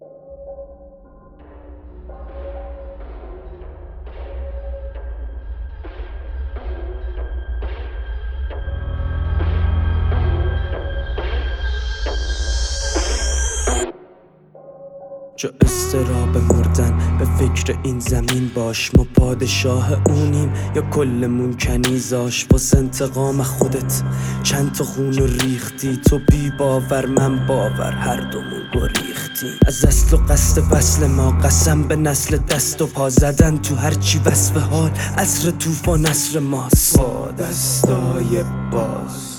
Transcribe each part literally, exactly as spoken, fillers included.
جا استراب مردن به فکر این زمین باش. ما پادشاه اونیم یا کلمون کنیزاش. واسه انتقام خودت چند تا خون ریختی. تو بی باور من باور، هر دومون گریختی از اصل و قصد وصل ما. قسم به نسل دست و پا زدن تو هرچی وصف حال. عصر طوفان عصر ماست با دستای باز.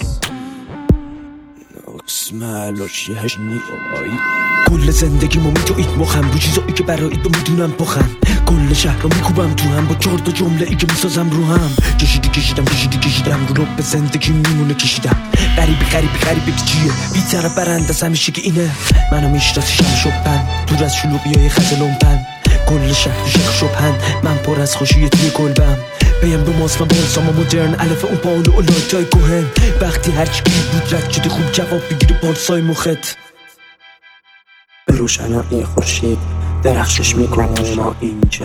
اسمعلوش یه هشنی آبایی. کل زندگیمو میدوید مخم رو چیزایی که برای تو میدونم بخم. کل شهر رو میکوبم تو هم با چهار تا جمله ای که میسازم رو هم. کشیدی کشیدم کشیدی کشیدم رو رو به زندگی میمونه کشیدم. غریبی غریبی غریبی که چیه بی طرف برند از همیشه که اینه. منو میشناسیشم شبن دور از شلوغیای خز لومپن. کل شهر شک شبن من پر از خوشی توی کلبم. بیم به ماست من بارسام مدرن الف اون پاولو و لایتای کوهن. وقتی هرچی گیر بود رد شدی خوب جواب بگیری پارسای مخت. به روشنایی خورشید درخشش میکنیم ما اینجا.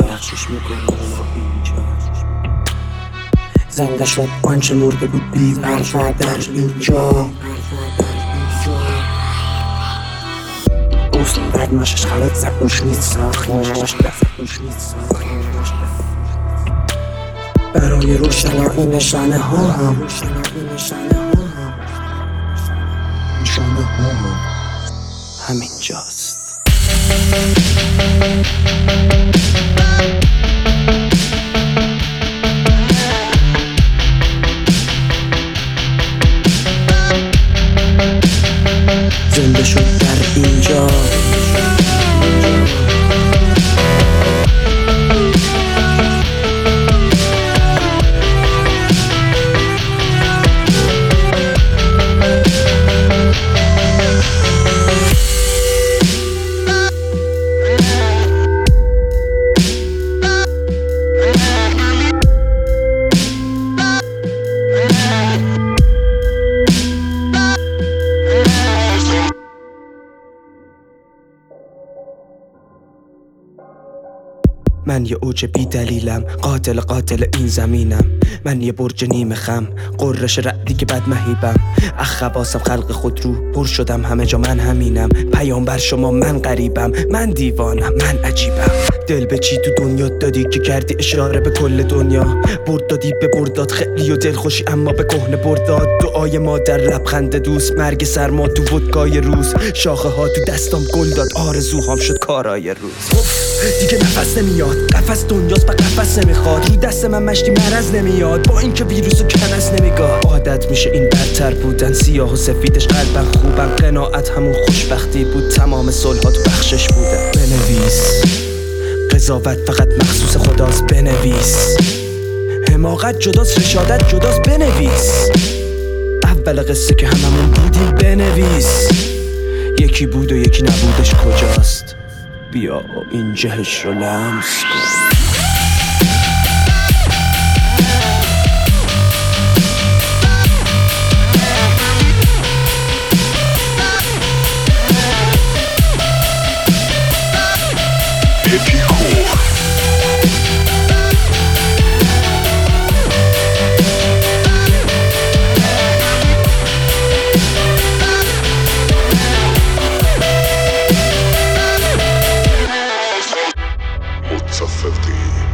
زنده شد آنچه مرده بود بی برفا در اینجا. اوست بعد ماشش خلط زبوش نیت ساخیمش دفعوش نیت ساخیمش. برای روشنایی نشانه ها هم نشانه ها هم همین جاست. زنده شد در اینجا. من یه اوج بی دلیلم، قاتل قاتل این زمینم. من یه برج نیمه خم، قررش رعدی که بد مهیبم. اخباسم خلق خود رو پر شدم همه جا من همینم. پیامبر شما من غریبم، من دیوانم من عجیبم. دل به چی تو دنیا دادی که کردی اشاره به کل دنیا. برد دادی به برداد خیلی و دل خوشی اما به کهنه برداد. دعای مادر لبخند دوست، مرگ سرما تو ودکای روز. شاخه ها تو دستام گل داد، آرزوهام شد کارای روز. دیگه نفس نمیاد، قفس دنیاست به قفس نمیخواد. رو دست من مشتی مرز نمیاد، با اینکه ویروس و کنس نمیگاه. عادت میشه این برتر بودن، سیاه و سفیدش قلبم خوبم. قناعت همون خوشبختی بود، تمام صلحات تو بخشش بودن. بنویس قضاوت فقط مخصوص خداست، بنویس حماقت جداست رشادت جداست، بنویس اول قصه که هممون بودیم، بنویس یکی بود و یکی نبودش کجاست. بیا این جهش رو لمس کن. fifty